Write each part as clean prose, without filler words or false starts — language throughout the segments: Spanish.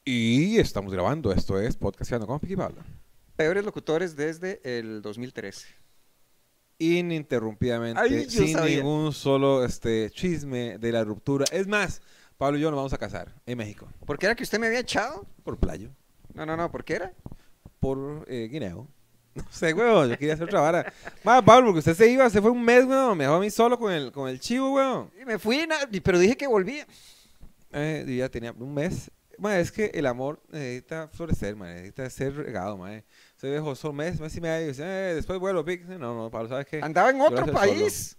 Y estamos grabando, esto es Podcastando con Piqui Pablo. Peores locutores desde el 2013. Ininterrumpidamente, Ay, yo sin sabía. ningún solo chisme de la ruptura. Es más, Pablo y yo nos vamos a casar en México. ¿Por qué era que usted me había echado? Por playo, No, ¿por qué era? por guineo. No sé, weón, yo quería hacer otra vara. Más, Pablo, porque usted se fue un mes, weón, me dejó a mí solo con el chivo, weón. Y me fui, pero dije que volvía. Y ya tenía un mes. Ma, es que el amor necesita florecer, ma, necesita ser regado, ma. Se dejó solo mes y medio, y dice, después vuelvo, Pic. No, Pablo, ¿sabes qué? Andaba en Yo lo voy a otro hacer solo. país.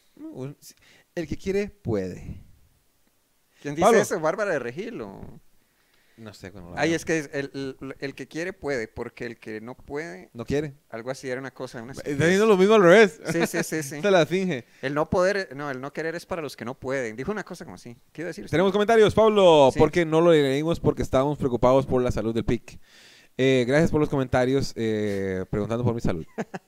El que quiere, puede. ¿Quién dice Pablo. eso? Bárbara de Regil. No sé cuándo lo Ay, haga. es que el que quiere puede, porque el que no puede, No quiere. algo así era una cosa, una Está estupidez. haciendo lo mismo al revés. Sí. Se la finge. El no poder, no, el no querer es para los que no pueden. Dijo una cosa como así. ¿Qué iba a decir usted? Tenemos comentarios, Pablo, Sí. porque no lo leímos porque estábamos preocupados por la salud del PIC. Gracias por los comentarios preguntando por mi salud.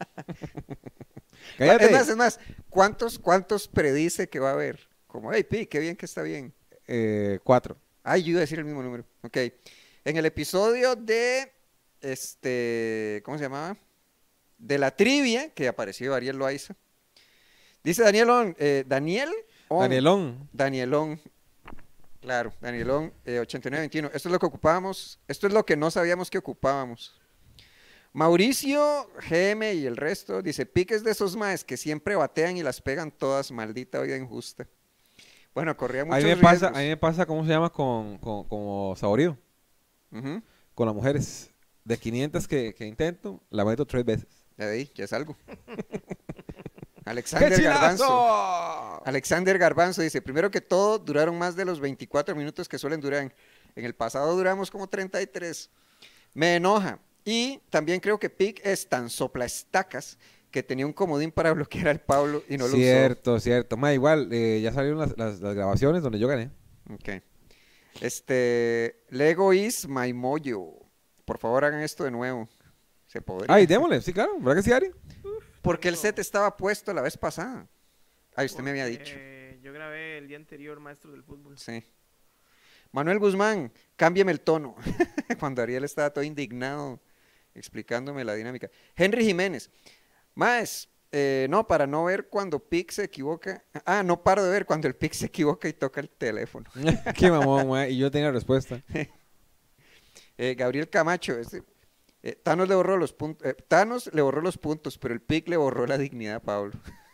Cállate. Es más, ¿cuántos predice que va a haber? Como, hey, Pi, qué bien que está bien. 4. Ay, yo iba a decir el mismo número. Ok. En el episodio de, ¿cómo se llamaba? De la trivia, que apareció Ariel Loaiza. Dice Danielón, Danielón. Danielón, claro, Danielón, 8921. Esto es lo que ocupábamos, esto es lo que no sabíamos que ocupábamos. Mauricio, GM y el resto, dice, piques de esos maes que siempre batean y las pegan todas, maldita vida injusta. Bueno, corría muchos riesgos. A mí me pasa, ¿cómo se llama? Como Saborío. Ujú. Con las mujeres. De 500 que intento, la meto 3 veces. Ya es algo. ¡Qué Alexander Garbanzo. chinazo! Alexander Garbanzo dice, primero que todo, duraron más de los 24 minutos que suelen durar. En el pasado duramos como 33. Me enoja. Y también creo que Pic es tan soplaestacas que tenía un comodín para bloquear al Pablo y no lo usó. Cierto. Ma, igual, ya salieron las grabaciones donde yo gané. Ok. Lego is my moyo. Por favor, hagan esto de nuevo. Se podría. Ay, démosle, sí, claro. ¿Verdad que sí, Ari? Porque el set estaba puesto la vez pasada. Ay, usted me había dicho. Yo grabé el día anterior Maestros del Fútbol. Sí. Manuel Guzmán, cámbiame el tono. Cuando Ariel estaba todo indignado explicándome la dinámica. Henry Jiménez. Más, no, para no ver cuando Pic se equivoca. Ah, no paro de ver cuando el Pic se equivoca y toca el teléfono. Qué mamón, ma. Y yo tenía respuesta. Gabriel Camacho, Thanos le borró los puntos. Thanos le borró los puntos, pero el Pic le borró la dignidad a Pablo.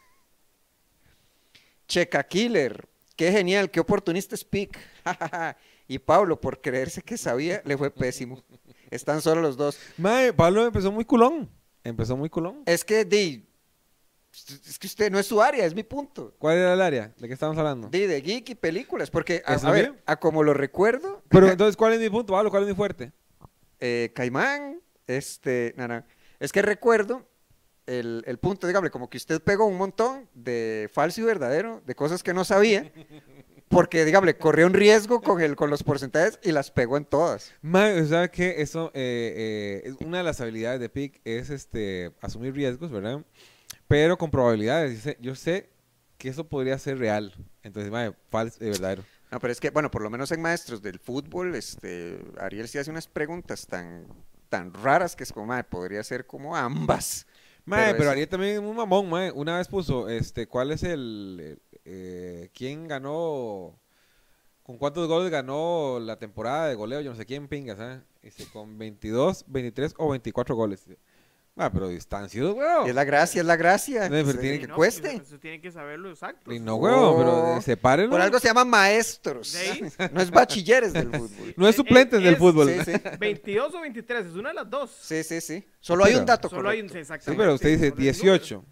Checa Killer, qué genial, qué oportunista es Pic. Y Pablo, por creerse que sabía, le fue pésimo. Están solo los dos. Ma, Pablo empezó muy culón. Empezó muy culón. Es que usted no es su área, es mi punto. ¿Cuál era el área? ¿De qué estamos hablando? De geek y películas, porque ¿Eso a es ver, mío? a como lo recuerdo, Pero entonces, ¿cuál es mi punto, Pablo? ¿Cuál es mi fuerte? Caimán, no, es que recuerdo el punto, dígame, como que usted pegó un montón de falso y verdadero, de cosas que no sabía, porque, dígame, corrió un riesgo con los porcentajes y las pegó en todas. Ma, ¿sabe qué? Eso es una de las habilidades de PIC es asumir riesgos, ¿verdad? Pero con probabilidades. Yo sé que eso podría ser real. Entonces, ma, falso y verdadero. No, pero es que, bueno, por lo menos en Maestros del Fútbol, Ariel sí hace unas preguntas tan raras que es como, madre, podría ser como ambas. Mae, pero eso- Ariel también es un mamón, mae. Una vez puso, ¿cuál es quién ganó, con cuántos goles ganó la temporada de goleo? Yo no sé quién pinga, ¿sabes? Dice, con 22, 23 o 24 goles. Ah, pero distancias, Y weón. es la gracia, es la gracia. No, pero Sí. tiene Sí, que no, cueste. Eso tiene que saberlo exacto. Y no, weón, pero Oh, sepárenlo. Por algo se llaman maestros. ¿De ahí? No es bachilleres del fútbol. No es suplentes del es- fútbol. Sí, sí. 22 o 23, es una de las dos. Sí. Solo hay un dato Solo hay un correcto. exactamente. Sí, pero usted dice con el 18,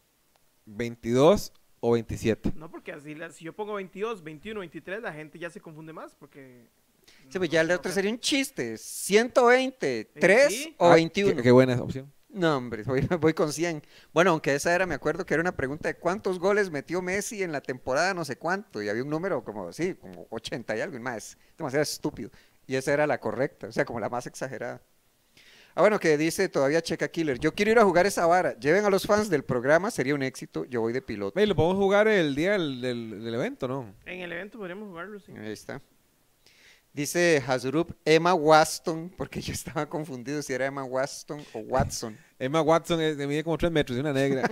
22 o 27. número. No, porque así, si yo pongo 22, 21, 23, la gente ya se confunde más, porque... Sí, pues ya el otro sería un chiste. 120, 3 Sí. o Ah, 21. qué buena opción. No, hombre, voy con 100. Bueno, aunque esa era, me acuerdo que era una pregunta de cuántos goles metió Messi en la temporada no sé cuánto, y había un número como así, como 80 y algo, y más, demasiado estúpido. Y esa era la correcta, o sea, como la más exagerada. Ah, bueno, que dice todavía Checa Killer, yo quiero ir a jugar esa vara, lleven a los fans del programa, sería un éxito, yo voy de piloto. Ve, lo podemos jugar el día del evento, ¿no? En el evento podríamos jugarlo, sí. Ahí está. Dice Hazurup Emma Waston, porque yo estaba confundido si era Emma Waston o Watson. Emma Watson mide como 3 metros y una negra.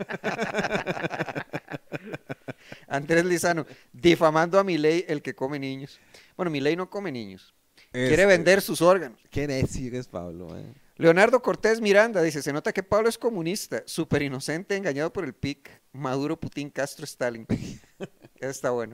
Andrés Lizano, difamando a Milei, el que come niños. Bueno, Milei no come niños. Quiere vender sus órganos. Qué necio que es Pablo, Leonardo Cortés Miranda dice, se nota que Pablo es comunista, súper inocente, engañado por el PIC, Maduro, Putin, Castro, Stalin. Eso está bueno.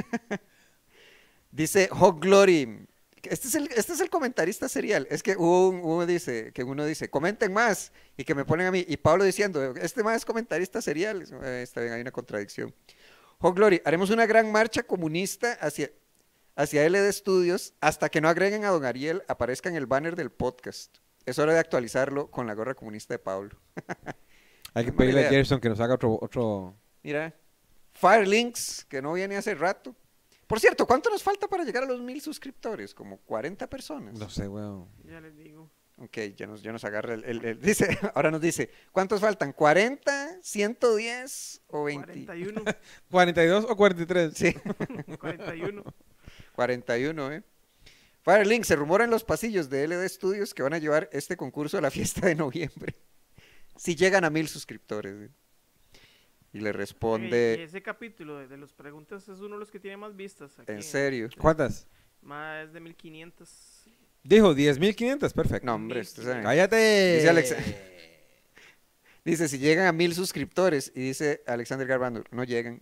Dice Hog Glory, este es el comentarista serial, es que uno dice, comenten más, y que me ponen a mí, y Pablo diciendo, este más es comentarista serial, está bien, hay una contradicción. Hog Glory, haremos una gran marcha comunista hacia LD Studios hasta que no agreguen a don Ariel, aparezca en el banner del podcast. Es hora de actualizarlo con la gorra comunista de Pablo. Hay que pedirle a Gerson que nos haga otro... Mira, Firelinks, que no viene hace rato. Por cierto, ¿cuánto nos falta para llegar a los 1000 suscriptores? Como 40 personas. No sé, weón. Ya les digo. Ok, ya nos agarra dice, ahora nos dice, ¿cuántos faltan? ¿40, 110 o 20? 41. ¿42 o 43? Sí, 41. 41, ¿eh? Firelink, se rumora en los pasillos de LD Studios que van a llevar este concurso a la fiesta de noviembre. Si llegan a 1000 suscriptores. ¿Eh? Y le responde... Y ese capítulo de los preguntas es uno de los que tiene más vistas. Aquí ¿En serio? ¿Cuántas? Más de 1500. Dijo 10.500, perfecto. No, hombre, usted sabe. ¡Cállate! Dice Alexa. Dice, si llegan a 1000 suscriptores. Y dice Alexander Garbando, no llegan.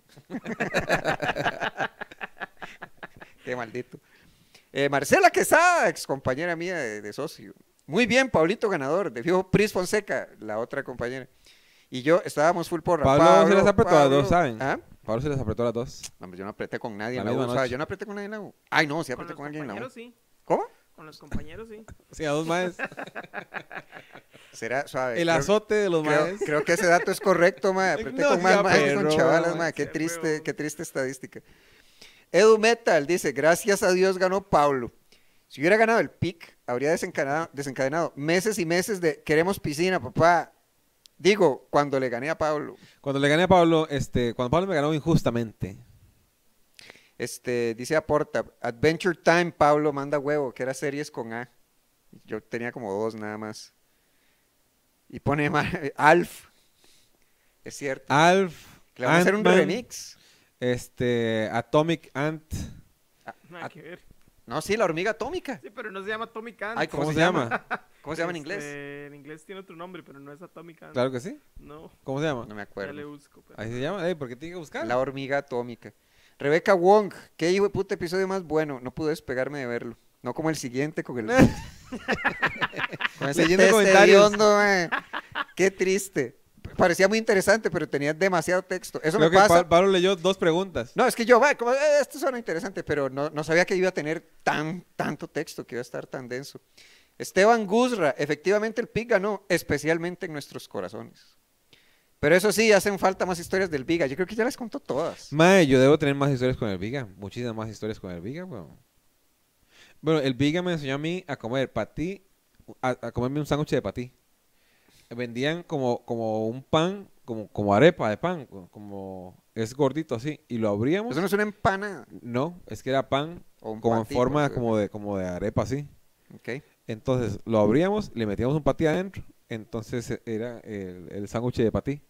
Qué maldito. Marcela Quesada, ex compañera mía de socio. Muy bien, Pablito ganador. De fijo, Pris Fonseca, la otra compañera. Y yo estábamos full porra. Pablo se les apretó a las dos, ¿saben? ¿Ah? Pablo se les apretó a las dos. No, hombre, yo no apreté con nadie en La la U, misma ¿sabes? noche. Yo no apreté con nadie en la U. Ay, no, sí Con apreté los con alguien en la U. compañeros sí. ¿Cómo? Con los compañeros sí. Sí, a dos más. Será suave. El azote de los maes. Creo que ese dato es correcto, ma. Apreté No, con más ya, maes que con perro, chavalas, ma. ma. Qué Qué triste, huevo. qué triste estadística. Edu Metal dice, gracias a Dios ganó Pablo. Si hubiera ganado el PIC, habría desencadenado meses y meses de queremos piscina, papá. Digo, cuando le gané a Pablo. Cuando le gané a Pablo, cuando Pablo me ganó injustamente. Dice Aporta, Adventure Time, Pablo manda huevo, que era series con A. Yo tenía como 2 nada más. Y pone Alf. Es cierto. Alf, Le vamos a hacer un Ant-Man, remix. Atomic Ant. Nada que ver. No, sí, la hormiga atómica. Sí, pero no se llama Atomic Ant. Ay, ¿Cómo se llama? ¿Cómo se llama en inglés? En inglés tiene otro nombre, pero no es Atomic Ant. Claro que sí. No, ¿Cómo se llama? No me ya le acuerdo. busco. Pero... Ahí se llama. ¿Por qué tiene que buscar? La hormiga atómica. Rebeca Wong, qué hijo de puta episodio más bueno. No pude despegarme de verlo. No como el siguiente con el... con ese Leyendo test comentarios. hediondo, qué triste. Parecía muy interesante, pero tenía demasiado texto. Eso Creo me que pasa. Pablo leyó 2 preguntas. No, es que yo, como, esto suena interesante, pero no sabía que iba a tener tanto texto, que iba a estar tan denso. Esteban Guzra, efectivamente el PIC ganó, especialmente en nuestros corazones. Pero eso sí, hacen falta más historias del Viga. Yo creo que ya las contó todas. Mae, yo debo tener más historias con el Viga. Muchísimas más historias con el Viga, weón. Bueno, el Viga me enseñó a mí a comer patí, a comerme un sándwich de patí. Vendían como un pan, como arepa de pan, como es gordito así, y lo abríamos. Eso no es una empanada. No, es que era pan O un como en patí, forma pues, como de arepa así. Ok. Entonces lo abríamos, le metíamos un patí adentro, entonces era el sándwich de patí.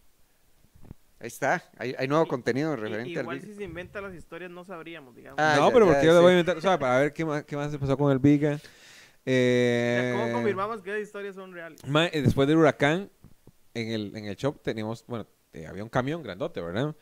Ahí está. Hay nuevo contenido referente al Igual Viga. si se inventan las historias no sabríamos, digamos. Ah, no, ya, pero ya, porque yo le sí. voy a inventar, o sea, para ver qué más se pasó con el Viga. O sea, ¿cómo confirmamos que esas historias son reales? Después del huracán, en el shop teníamos, bueno, había un camión grandote, ¿verdad?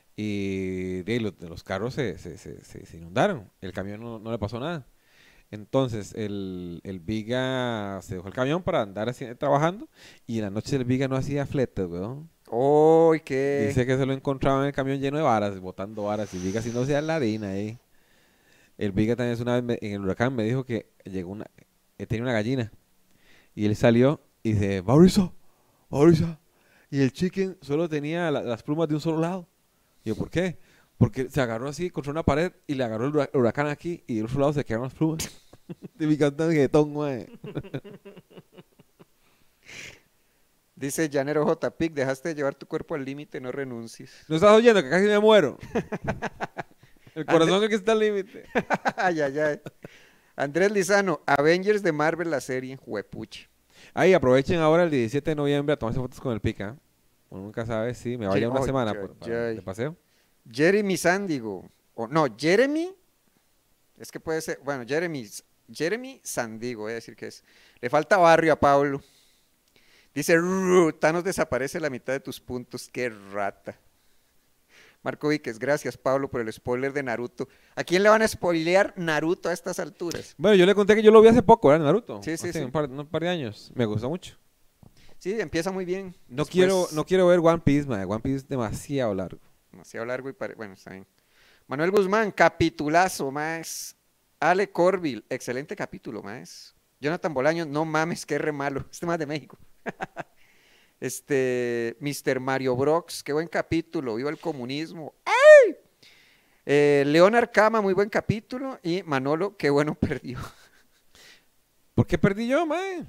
Y los carros se inundaron. El camión no le pasó nada. Entonces, el Viga se dejó el camión para andar así, trabajando. Y en la noche el Viga no hacía fletes, weón. ¡Oh, qué! Dice que se lo encontraba en el camión lleno de varas, botando varas. Y Viga haciéndose a la harina ahí. El Viga también una vez en el huracán me dijo que él tenía una gallina. Y él salió y dice, Mauricio. Y el chicken solo tenía las plumas de un solo lado. Y yo, ¿por qué? Porque se agarró así contra una pared y le agarró el huracán aquí y del otro lado se quedaron las plumas. De mi cantante guetón, güey. Dice Llanero J. Pic, dejaste de llevar tu cuerpo al límite, no renuncies. ¿No estás oyendo que casi me muero? El corazón es el que está al límite. Ay, ay, ay. Andrés Lizano, Avengers de Marvel, la serie, juepuche. Ahí aprovechen ahora el 17 de noviembre a tomarse fotos con el pica. Uno nunca sabe si me vaya una Ay, semana ay, ay. de paseo. Jeremy Sandigo, o no, Jeremy, es que puede ser, bueno, Jeremy Sandigo, voy a decir que es. Le falta barrio a Pablo. Dice, Thanos desaparece la mitad de tus puntos, qué rata. Marco Víquez, gracias Pablo por el spoiler de Naruto. ¿A quién le van a spoilear Naruto a estas alturas? Bueno, yo le conté que yo lo vi hace poco, ¿verdad? Naruto. Sí, sí, Hace sí. un par de años. Me gustó mucho. Sí, empieza muy bien. No Después, quiero ver One Piece, man. One Piece es demasiado largo. demasiado largo y bueno, está bien. Manuel Guzmán, capitulazo, más. Ale Corville, excelente capítulo, más. Jonathan Bolaño, no mames, qué re malo. Este más de México. Mr. Mario Brox, qué buen capítulo. Viva el comunismo. ¡Ay! Leonard Cama, muy buen capítulo. Y Manolo, qué bueno perdió. ¿Por qué perdí yo, man?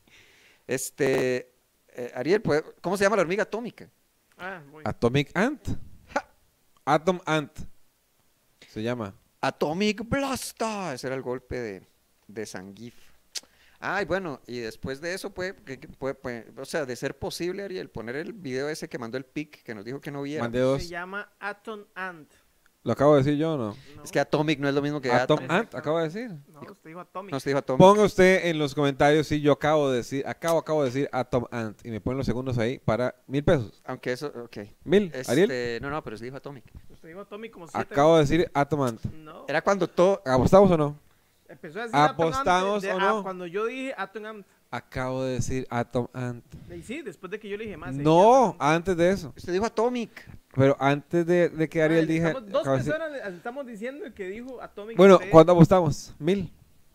Ariel, ¿cómo se llama la hormiga atómica? Voy. Atomic Ant. Atom Ant. Se llama. Atomic Blasta. Ese era el golpe de Zangief. Ay, bueno, y después de eso o sea, de ser posible, Ariel, poner el video ese que mandó el PIC, que nos dijo que no viera. Mandé Se dos. llama Atom Ant. ¿Lo acabo de decir yo o no? No, Es que Atomic no es lo mismo que Atom Atom. Ant, acabo de decir. no, usted dijo Atomic. No se dijo Atomic. Ponga usted en los comentarios si yo acabo de decir Atom Ant y me ponen los segundos ahí para $1000. Aunque eso, ok. Ariel. No, pero se dijo Atomic. Usted dijo Atomic como 7 Acabo de decir Atom Ant. No. Era cuando todo. ¿Apostamos o no? Empezó a decir ¿Apostamos Atom Ant o no? cuando yo dije Atom Ant. Acabo de decir Atom Ant. Y sí, después de que yo le dije más. No, antes de eso. Usted dijo Atomic. Pero antes de que Ariel dije. Dos acabo de decir- personas le estamos diciendo que dijo Atomic. Bueno, usted. ¿cuánto apostamos? $1000.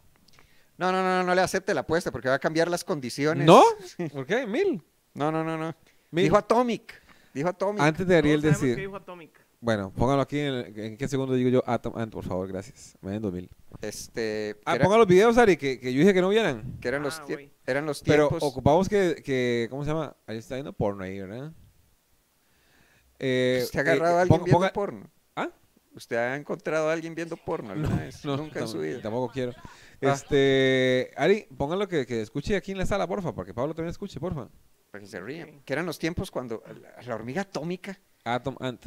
No le acepte la apuesta porque va a cambiar las condiciones. ¿No? ¿Por qué? $1000. No. $1000. Dijo Atomic. Dijo Atomic. Antes de Ariel Todos sabemos que decir. dijo Atomic. Bueno, póngalo aquí en qué segundo digo yo Atom Ant, por favor, gracias. Me den 2000. Pongan los videos, Ari, que yo dije que no vieran. que eran güey. eran los Pero tiempos. ocupamos que ¿cómo se llama? Ahí está viendo porno ahí, ¿verdad? ¿Usted ha agarrado a alguien viendo ponga- porno? ¿Ah? ¿Usted ha encontrado a alguien viendo porno alguna vez? Nunca en su vida. Tampoco quiero. Ah. Ari, póngalo que escuche aquí en la sala, porfa, para que Pablo también escuche, porfa. Para que se rían. Ok. Que eran los tiempos cuando la hormiga atómica. Atom Ant.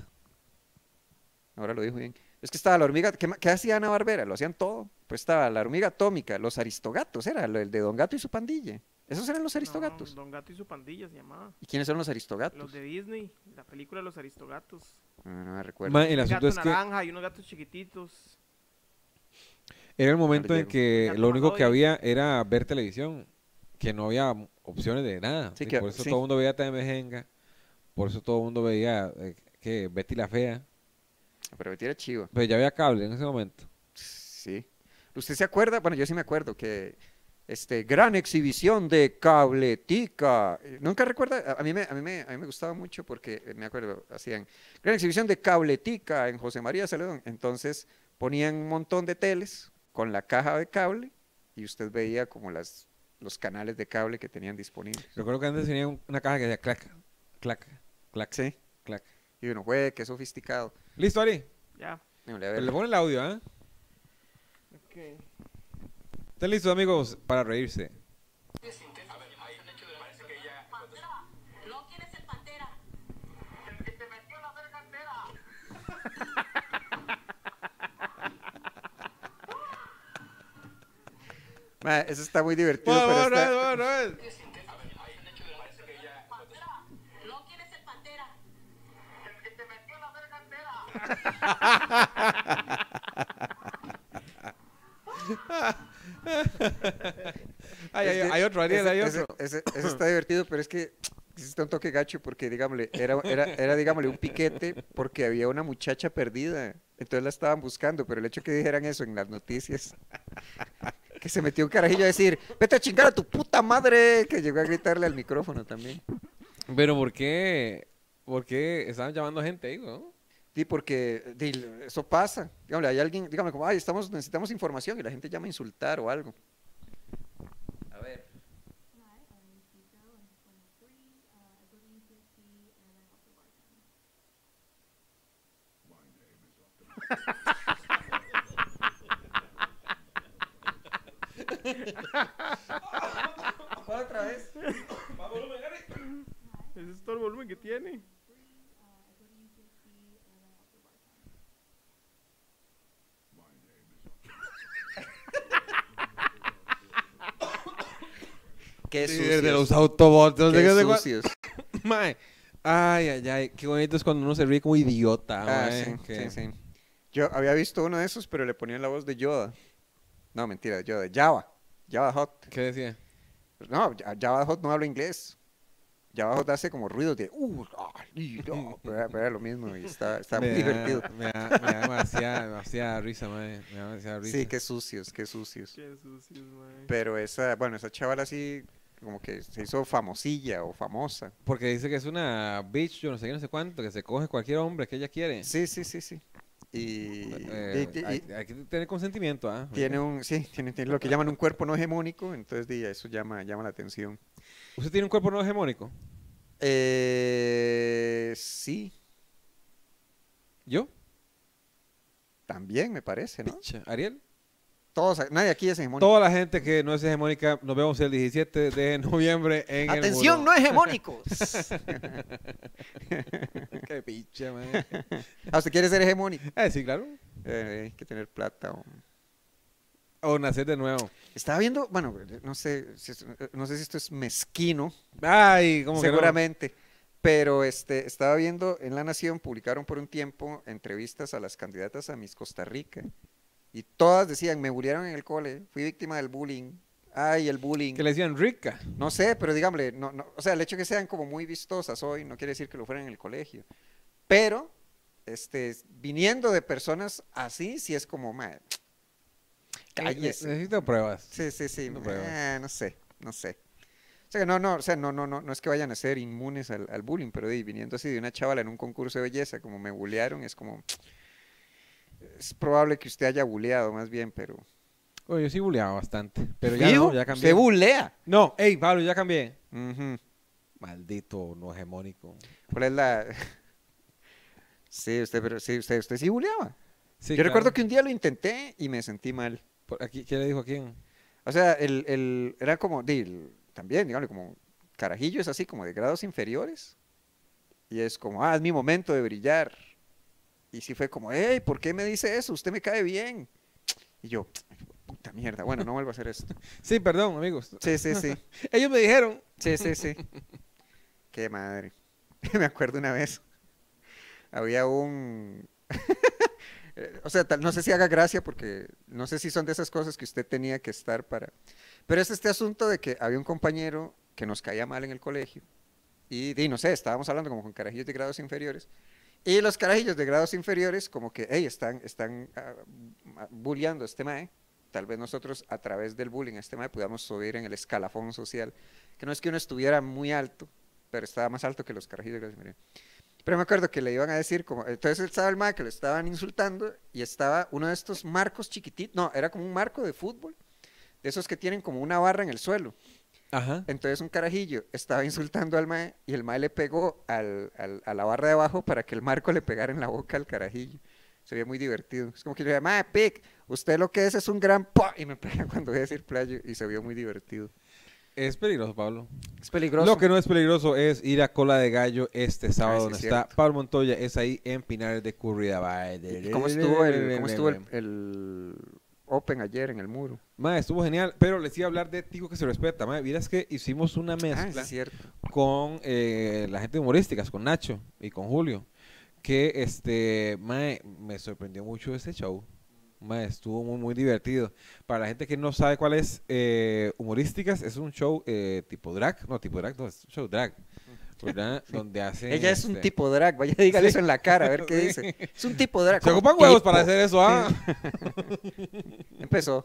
Ahora lo dijo bien. Es que estaba la hormiga. ¿Qué hacía Ana Barbera? Lo hacían todo. Pues estaba la hormiga atómica, los aristogatos, era el de Don Gato y su pandilla. Esos eran los aristogatos. No, Don Gato y su pandilla se llamaba. ¿Y quiénes son los aristogatos? Los de Disney, la película Los Aristogatos. No me recuerdo. Man, el Un asunto gato es que naranja y unos gatos chiquititos. era el momento en llego. que Gato lo único que Madoy. había era ver televisión, que no había opciones de nada. Sí, Y que- por eso sí. todo el mundo veía TMGenga, por eso todo el mundo veía que Betty la Fea, Pero me tira chivo. pero ya había cable en ese momento. Sí. ¿Usted se acuerda? Bueno, yo sí me acuerdo que gran exhibición de Cabletica. ¿Nunca recuerda? A mí me gustaba mucho porque me acuerdo, hacían gran exhibición de Cabletica en José María Celedón. Entonces ponían un montón de teles con la caja de cable y usted veía como los canales de cable que tenían disponibles. Recuerdo que antes tenía una caja que decía clac, clac, clac, Sí. clac. Y uno, güey, qué sofisticado. ¿Listo, Ari? Ya. Démosle a ver. Le pone el audio, ¿eh? Ok. ¿Están listos, amigos, para reírse? No, ¿quién es el Pantera? Ma, eso está muy divertido, pero está... No, ¿quién es el Pantera? Hay otro, Ariel, hay otro. Ese está divertido, pero es que sí está un toque gacho porque, digámosle, era digámosle, un piquete porque había una muchacha perdida. Entonces la estaban buscando, pero el hecho que dijeran eso en las noticias, que se metió un carajillo a decir, vete a chingar a tu puta madre, que llegó a gritarle al micrófono también. Pero ¿por qué? ¿Por qué estaban llamando gente ahí, no? Sí, porque eso pasa. Dígame, hay alguien, dígame, como, ay, necesitamos información y la gente llama a insultar o algo. A ver. Otra vez. Ese es todo el volumen que tiene. Qué Líder de sucios. los Autobots. No sé Qué qué sé cuál. sucios. Mae. Ay, ay, ay. Qué bonito es cuando uno se ríe como idiota, Ah, mae, sí, que- sí, sí. Yo había visto uno de esos, pero le ponían la voz de Yoda. No, mentira, de Yoda. Java. Java Hot. ¿Qué decía? No, Java Hot no habla inglés. Java Hot hace como ruidos de... pero era lo mismo y está muy divertido. Me da demasiada risa, mae. Me da demasiada risa. Sí, qué sucios, qué sucios. Qué sucios, mae. Pero esa chavala así como que se hizo famosilla o famosa. Porque dice que es una bitch, yo no sé qué, no sé cuánto, que se coge cualquier hombre que ella quiere. Sí, sí, sí, sí. Y, Hay que tener consentimiento, ¿ah? tiene tiene lo que llaman un cuerpo no hegemónico, entonces eso llama la atención. ¿Usted tiene un cuerpo no hegemónico? Sí, ¿Yo? también me parece, ¿no? Picha. ¿Ariel? Nadie aquí es hegemónico. Toda la gente que no es hegemónica, nos vemos el 17 de noviembre en ¡Atención, el no hegemónicos! Qué picha, man. ¿Usted quiere ser hegemónico? Sí, claro. Hay que tener plata. O nacer de nuevo. Estaba viendo, bueno, no sé si esto es mezquino, Ay, ¿cómo que no? seguramente, pero estaba viendo en La Nación, publicaron por un tiempo entrevistas a las candidatas a Miss Costa Rica y todas decían, me bullearon en el cole, fui víctima del bullying, ay, el bullying. Que le decían rica. No sé, pero digámosle, no, o sea, el hecho de que sean como muy vistosas hoy no quiere decir que lo fueran en el colegio, pero viniendo de personas así, sí es como, madre, cállese. Necesito pruebas. Sí, sí, sí. No pruebas. No sé. O sea, no es que vayan a ser inmunes al bullying, pero viniendo así de una chavala en un concurso de belleza, como me bullearon, es como, es probable que usted haya bulleado más bien, pero... Oye, yo sí buleaba bastante. Pero ya ¿Fijo? no, ya cambié. Usted bulea. No, hey, Pablo, ya cambié. Ujú. Maldito no hegemónico. ¿Cuál es la...? Sí, usted sí buleaba. Sí, Yo recuerdo claro. que un día lo intenté y me sentí mal. Aquí, ¿quién le dijo a quién? O sea, era como, también, digamos, como carajillos así, como de grados inferiores. Y es como, es mi momento de brillar. Y sí fue como, hey, ¿por qué me dice eso? Usted me cae bien. Y yo, puta mierda, bueno, no vuelvo a hacer esto. Sí, perdón, amigos. Sí, sí, sí. Ellos me dijeron. Sí, sí, sí. Qué madre. Me acuerdo una vez. Había un... O sea, no sé si haga gracia porque no sé si son de esas cosas que usted tenía que estar para... Pero es este asunto de que había un compañero que nos caía mal en el colegio y no sé, estábamos hablando como con carajillos de grados inferiores y los carajillos de grados inferiores como que, hey, están bulleando a este mae. Tal vez nosotros a través del bullying a este mae podamos subir en el escalafón social, que no es que uno estuviera muy alto, pero estaba más alto que los carajillos de grados inferiores. Pero me acuerdo que le iban a decir, como, entonces estaba el mae que lo estaban insultando y estaba uno de estos marcos chiquititos, no, era como un marco de fútbol, de esos que tienen como una barra en el suelo. Ajá. Entonces un carajillo estaba insultando al mae y el mae le pegó a la barra de abajo para que el marco le pegara en la boca al carajillo. Se veía muy divertido. Es como que yo le decía, mae, pic, usted lo que es un gran pa, y me pega cuando voy a decir playo y se vio muy divertido. Es peligroso, Pablo. Es peligroso. Lo que no es peligroso es ir a Cola de Gallo este sábado, sí, donde es está cierto. Pablo Montoya, es ahí en Pinares de Curridabat. ¿Y cómo estuvo el Open ayer en el muro? Mae, estuvo genial, pero les iba a hablar de Tico que se respeta. Mae, vieras que hicimos una mezcla Es cierto. con la gente de humorísticas, con Nacho y con Julio, que mae, me sorprendió mucho este show. Mae, estuvo muy, muy divertido. Para la gente que no sabe cuál es humorísticas, es un show tipo drag, no, es un show drag, ¿verdad? Donde hacen... Ella es un tipo drag, vaya, dígale Sí. eso en la cara, a ver qué Sí. dice. Es un tipo drag. Se como ocupan huevos tipo. para hacer eso, ¿ah? Empezó.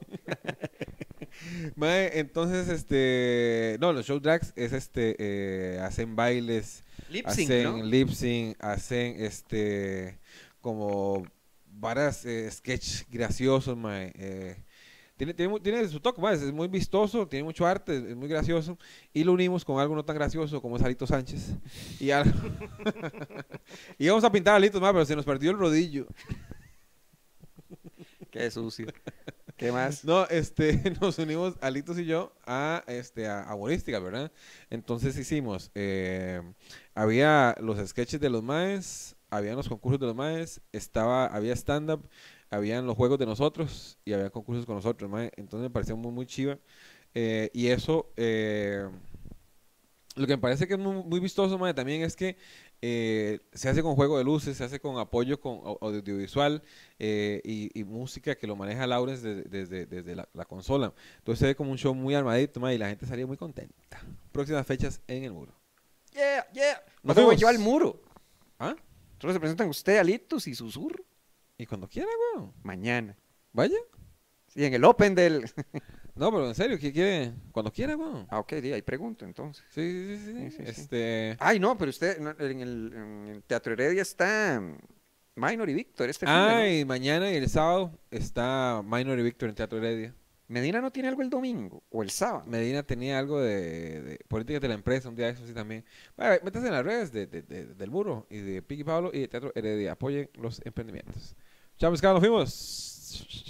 Mae, entonces, no, los show drags es hacen bailes, Lip sync, hacen ¿no? lip sync, hacen como varias sketch graciosos, mae. Tiene su toque, mae, es muy vistoso, tiene mucho arte, es muy gracioso. Y lo unimos con algo no tan gracioso como es Alito Sánchez. Y algo... íbamos a pintar a Alitos, mae, pero se nos perdió el rodillo. Qué sucio. ¿Qué más? No, nos unimos Alitos y yo a Humorística, ¿verdad? Entonces hicimos, había los sketches de los maes, habían los concursos de los maes, había stand-up, habían los juegos de nosotros y había concursos con nosotros, mae. Entonces me pareció muy, muy chiva. Y eso, lo que me parece que es muy, muy vistoso, mae, también es que se hace con juego de luces, se hace con apoyo con audiovisual y música que lo maneja Lawrence desde la consola. Entonces se ve como un show muy armadito, mae, y la gente salía muy contenta. Próximas fechas en el muro. Yeah, yeah. Nos ¿Cuándo voy vemos. yo al muro? ¿Ah? Solo se presentan usted, Alitos y Susurro. Y cuando quiera, weón. Mañana. Vaya. Sí, en el Open del... No, pero en serio, ¿qué quiere? Cuando quiera, weón. Ah, ok, di, ahí pregunto entonces. Sí, sí, sí, Sí, sí, sí. Ay, no, pero usted en el Teatro Heredia está Minor y Víctor este fin de, ¿no? Y mañana y el sábado está Minor y Víctor en Teatro Heredia. Medina no tiene algo el domingo o el sábado. Medina tenía algo de políticas de la empresa, un día de eso sí también. Vaya, métase en las redes del Muro y de Piqui Pablo y de Teatro Heredia. Apoyen los emprendimientos. Chao, pescado, nos fuimos.